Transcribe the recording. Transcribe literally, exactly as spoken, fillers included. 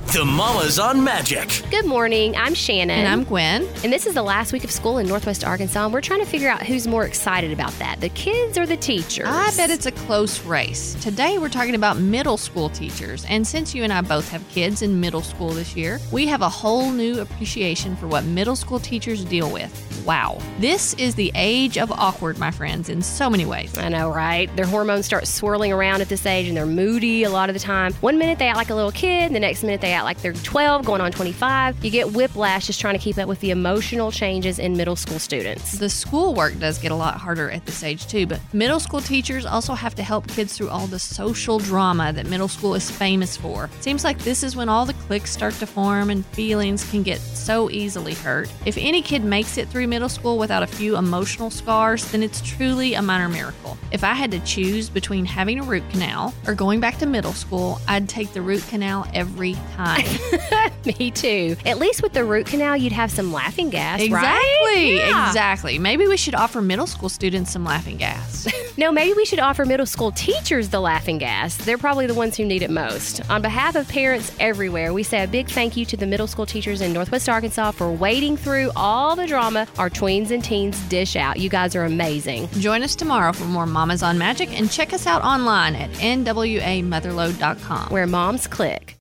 The Mamas on Magic. Good morning. I'm Shannon. And I'm Gwen. And this is the last week of school in Northwest Arkansas, and we're trying to figure out who's more excited about that, the kids or the teachers. I bet it's a close race. Today we're talking about middle school teachers, and since you and I both have kids in middle school this year, we have a whole new appreciation for what middle school teachers deal with. Wow. This is the age of awkward, my friends, in so many ways. I know, right? Their hormones start swirling around at this age, and they're moody a lot of the time. One minute they act like a little kid, the next minute they act like they're twelve, going on twenty-five. You get whiplash just trying to keep up with the emotional changes in middle school students. The schoolwork does get a lot harder at this age too, but middle school teachers also have to help kids through all the social drama that middle school is famous for. Seems like this is when all the cliques start to form and feelings can get so easily hurt. If any kid makes it through middle school without a few emotional scars, then it's truly a minor miracle. If I had to choose between having a root canal or going back to middle school, I'd take the root canal every time. Me too. At least with the root canal, you'd have some laughing gas, Exactly. right? Yeah. Exactly. Maybe we should offer middle school students some laughing gas. No, maybe we should offer middle school teachers the laughing gas. They're probably the ones who need it most. On behalf of parents everywhere, we say a big thank you to the middle school teachers in Northwest Arkansas for wading through all the drama our tweens and teens dish out. You guys are amazing. Join us tomorrow for more Mamas on Magic and check us out online at N W A motherlode dot com. Where moms click.